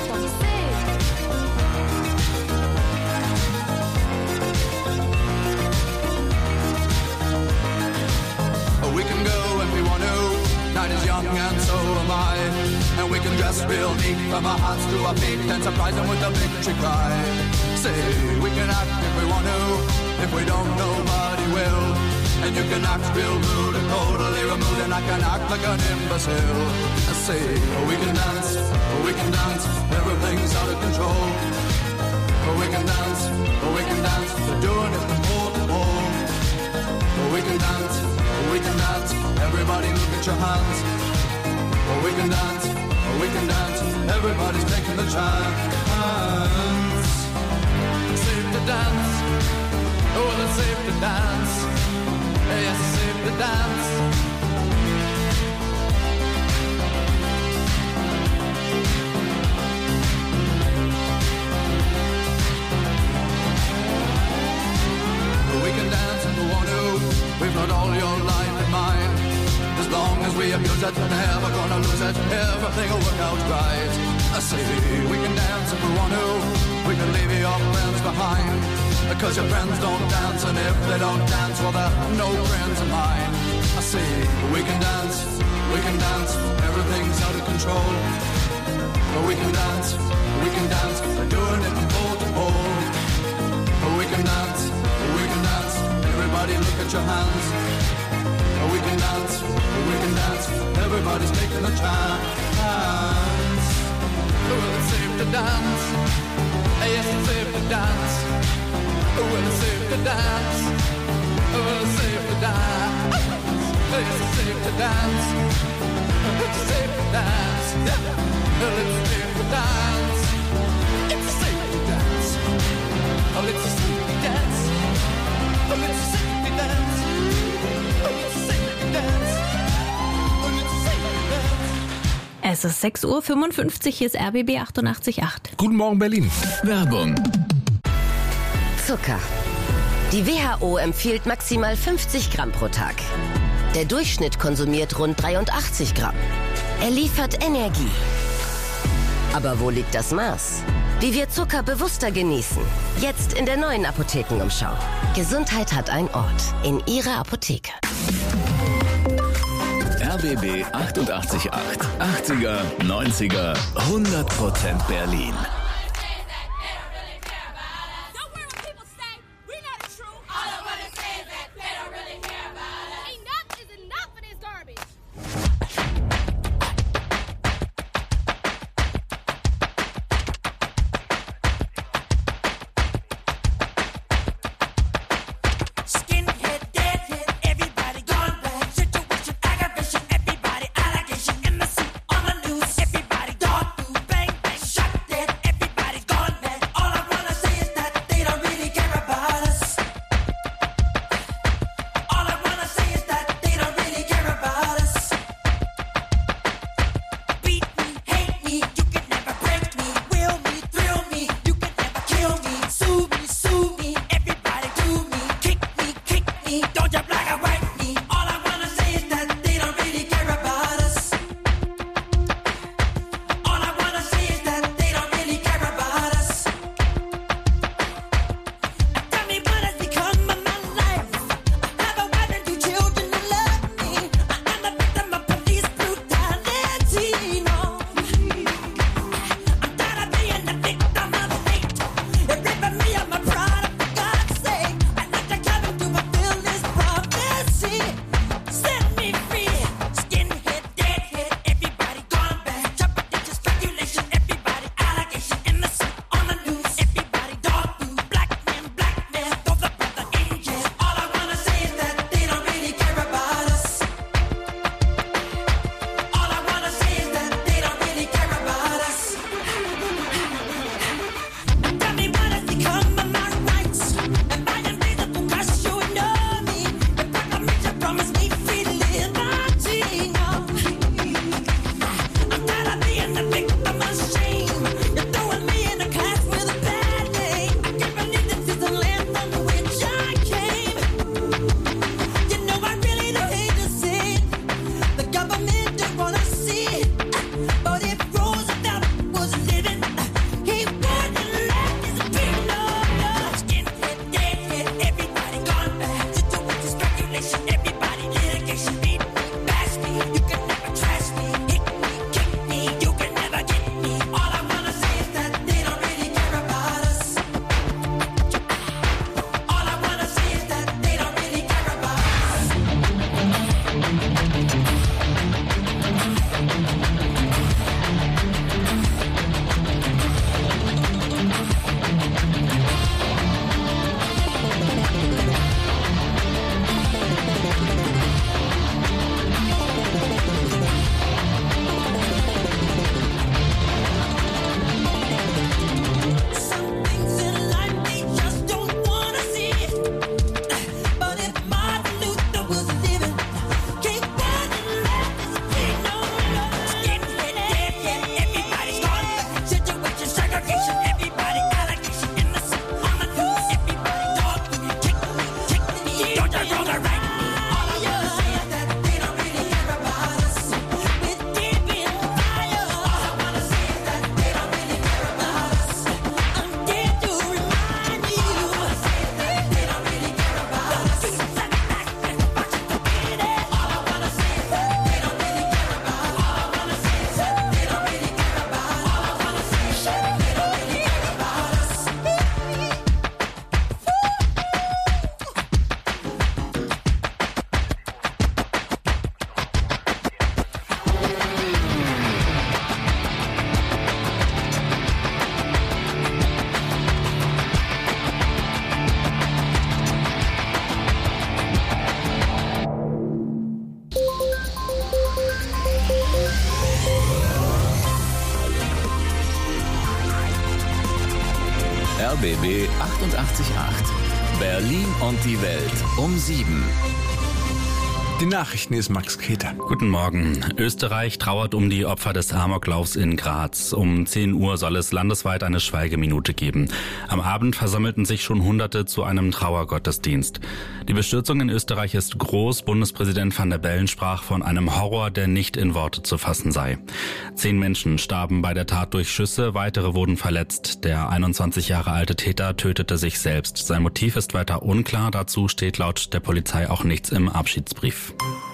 We can go when we want to, night is young and so am I. And we can dress real neat from our hearts to our feet and surprise them with a victory cry. Say, we can act if we want to, if we don't nobody will. And you can act real rude and totally removed, and I can act like an imbecile. I say, we can dance, we can dance, everything's out of control. We can dance, we can dance, we're doing it from pole to pole. We can dance, we can dance, everybody look at your hands. We can dance, we can dance, everybody's taking the chance. Safe to dance, oh it's safe to dance. Yes, it's safe to dance. We can dance if we want to, we've got all your life in mind. As long as we abuse it, never gonna lose it, everything will work out right. I say we can dance if we want to, we can leave your friends behind. Cause your friends don't dance, and if they don't dance, well, they're no friends of mine. I say, we can dance, we can dance, everything's out of control. But we can dance, we can dance, we're doing it from pole to pole. But we can dance, we can dance, everybody look at your hands. But we can dance, we can dance, everybody's taking a chance. Well, it's safe to dance, yes, it's safe to dance. Well, it's safe to dance, well, it's safe to dance. Yes, it's safe to dance, it's safe to dance. Well, it's safe to dance, it's safe to dance. Oh, it's safe to dance, oh, it's safe to dance. Oh, it's safe to dance, oh, it's safe to dance. Es ist sechs Uhr fünfundfünfzig, hier ist R B B achtundachtzig Komma acht. Guten Morgen, Berlin. Werbung. Zucker. Die W H O empfiehlt maximal fünfzig Gramm pro Tag. Der Durchschnitt konsumiert rund dreiundachtzig Gramm. Er liefert Energie. Aber wo liegt das Maß? Wie wir Zucker bewusster genießen. Jetzt in der neuen Apothekenumschau. Gesundheit hat einen Ort. In Ihrer Apotheke. R B B achtundachtzig Komma acht. achtziger, neunziger, hundert Prozent Berlin. Everybody achtundachtzig Komma acht. Berlin und die Welt um sieben. Die Nachrichten ist Max Keter. Guten Morgen. Österreich trauert um die Opfer des Amoklaufs in Graz. Um zehn Uhr soll es landesweit eine Schweigeminute geben. Am Abend versammelten sich schon Hunderte zu einem Trauergottesdienst. Die Bestürzung in Österreich ist groß. Bundespräsident Van der Bellen sprach von einem Horror, der nicht in Worte zu fassen sei. Zehn Menschen starben bei der Tat durch Schüsse, weitere wurden verletzt. Der einundzwanzig Jahre alte Täter tötete sich selbst. Sein Motiv ist weiter unklar. Dazu steht laut der Polizei auch nichts im Abschiedsbrief.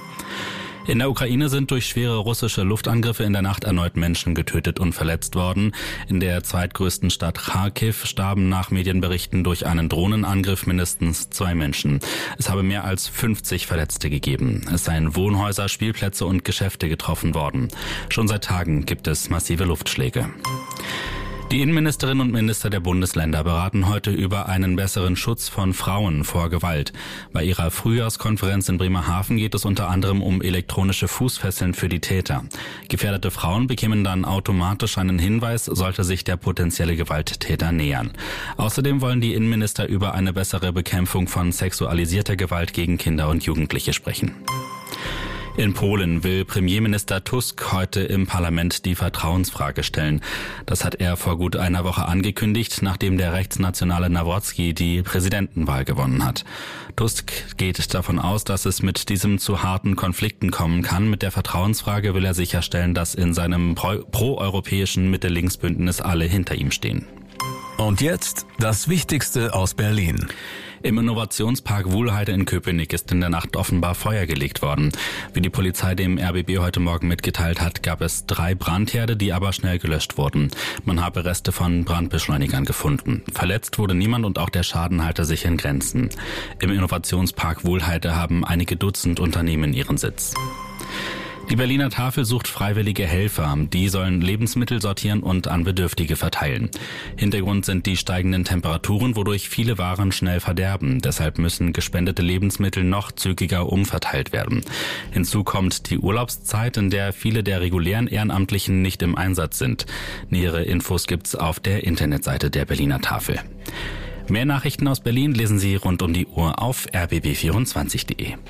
In der Ukraine sind durch schwere russische Luftangriffe in der Nacht erneut Menschen getötet und verletzt worden. In der zweitgrößten Stadt Kharkiv starben nach Medienberichten durch einen Drohnenangriff mindestens zwei Menschen. Es habe mehr als fünfzig Verletzte gegeben. Es seien Wohnhäuser, Spielplätze und Geschäfte getroffen worden. Schon seit Tagen gibt es massive Luftschläge. Die Innenministerinnen und Minister der Bundesländer beraten heute über einen besseren Schutz von Frauen vor Gewalt. Bei ihrer Frühjahrskonferenz in Bremerhaven geht es unter anderem um elektronische Fußfesseln für die Täter. Gefährdete Frauen bekämen dann automatisch einen Hinweis, sollte sich der potenzielle Gewalttäter nähern. Außerdem wollen die Innenminister über eine bessere Bekämpfung von sexualisierter Gewalt gegen Kinder und Jugendliche sprechen. In Polen will Premierminister Tusk heute im Parlament die Vertrauensfrage stellen. Das hat er vor gut einer Woche angekündigt, nachdem der rechtsnationale Nawrocki die Präsidentenwahl gewonnen hat. Tusk geht davon aus, dass es mit diesem zu harten Konflikten kommen kann. Mit der Vertrauensfrage will er sicherstellen, dass in seinem pro- proeuropäischen Mitte-Links-Bündnis alle hinter ihm stehen. Und jetzt das Wichtigste aus Berlin. Im Innovationspark Wuhlheide in Köpenick ist in der Nacht offenbar Feuer gelegt worden. Wie die Polizei dem R B B heute Morgen mitgeteilt hat, gab es drei Brandherde, die aber schnell gelöscht wurden. Man habe Reste von Brandbeschleunigern gefunden. Verletzt wurde niemand und auch der Schaden halte sich in Grenzen. Im Innovationspark Wuhlheide haben einige Dutzend Unternehmen ihren Sitz. Die Berliner Tafel sucht freiwillige Helfer. Die sollen Lebensmittel sortieren und an Bedürftige verteilen. Hintergrund sind die steigenden Temperaturen, wodurch viele Waren schnell verderben. Deshalb müssen gespendete Lebensmittel noch zügiger umverteilt werden. Hinzu kommt die Urlaubszeit, in der viele der regulären Ehrenamtlichen nicht im Einsatz sind. Nähere Infos gibt's auf der Internetseite der Berliner Tafel. Mehr Nachrichten aus Berlin lesen Sie rund um die Uhr auf r b b vierundzwanzig punkt d e.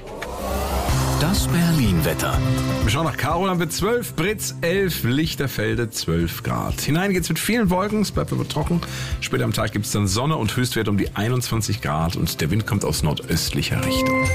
Das Berlin-Wetter. Wir schauen nach Karola mit zwölf, Britz elf, Lichterfelde zwölf Grad. Hinein geht's mit vielen Wolken, es bleibt aber trocken. Später am Tag gibt's dann Sonne und Höchstwert um die einundzwanzig Grad und der Wind kommt aus nordöstlicher Richtung.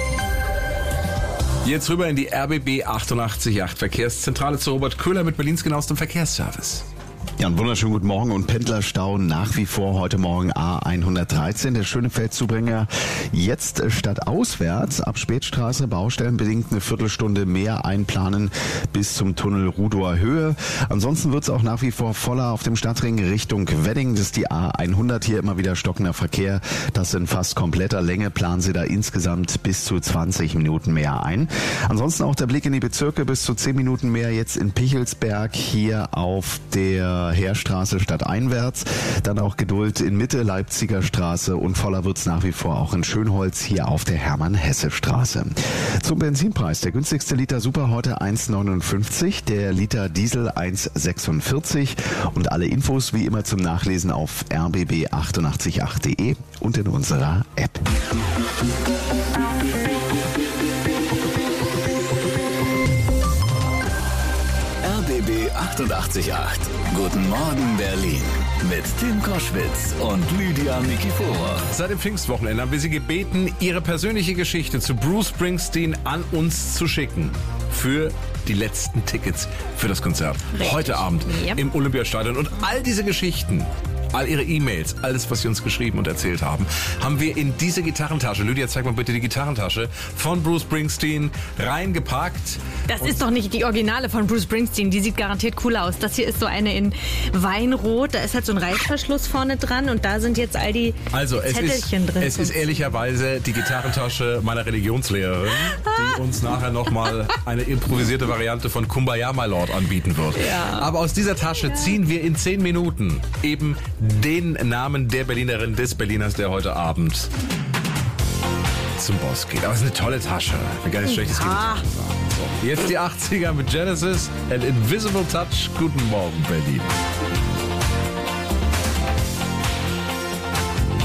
Jetzt rüber in die R B B achtundachtzig Komma acht Verkehrszentrale zu Robert Köhler mit Berlins genauestem Verkehrsservice. Ja, einen wunderschönen guten Morgen und Pendlerstau nach wie vor heute Morgen A hundertdreizehn, der Schönefeldzubringer. Jetzt statt auswärts ab Spätstraße baustellenbedingt eine Viertelstunde mehr einplanen bis zum Tunnel Rudower Höhe. Ansonsten wird es auch nach wie vor voller auf dem Stadtring Richtung Wedding. Das ist die A hundert, hier immer wieder stockender Verkehr. Das in fast kompletter Länge. Planen Sie da insgesamt bis zu zwanzig Minuten mehr ein. Ansonsten auch der Blick in die Bezirke, bis zu zehn Minuten mehr jetzt in Pichelsberg hier auf der Heerstraße stadteinwärts. Dann auch Geduld in Mitte, Leipziger Straße und voller wird's nach wie vor auch in Schönholz hier auf der Hermann-Hesse-Straße. Zum Benzinpreis. Der günstigste Liter Super heute eins neunundfünfzig, der Liter Diesel eins sechsundvierzig und alle Infos wie immer zum Nachlesen auf r b b achtundachtzig Komma acht punkt d e und in unserer App. R B B achtundachtzig Komma acht. Guten Morgen Berlin. Mit Tim Koschwitz und Lydia Nikiforov. Seit dem Pfingstwochenende haben wir Sie gebeten, Ihre persönliche Geschichte zu Bruce Springsteen an uns zu schicken. Für die letzten Tickets für das Konzert. Richtig. Heute Abend Ja. im Olympiastadion. Und all diese Geschichten, all Ihre E-Mails, alles, was Sie uns geschrieben und erzählt haben, haben wir in diese Gitarrentasche, Lydia, zeig mal bitte die Gitarrentasche, von Bruce Springsteen reingepackt. Das ist doch nicht die Originale von Bruce Springsteen. Die sieht garantiert cool aus. Das hier ist so eine in Weinrot. Da ist halt so ein Reißverschluss vorne dran und da sind jetzt all die Also es ist, Zettelchen drin. es ist ehrlicherweise die Gitarrentasche meiner Religionslehrerin, die uns nachher nochmal eine improvisierte Variante von Kumbaya My Lord anbieten wird. Ja. Aber aus dieser Tasche ziehen wir in zehn Minuten eben den Namen der Berlinerin, des Berliners, der heute Abend zum Boss geht. Aber es ist eine tolle Tasche. Ein geiles, schlechtes Ja. Gegenteil. So, jetzt die achtziger mit Genesis and Invisible Touch. Guten Morgen, Berlin.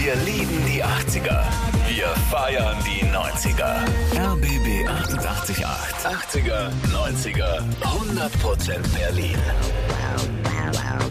Wir lieben die achtziger. Wir feiern die neunziger. R B B achtundachtzig Komma acht. achtziger, neunziger, hundert Prozent Berlin.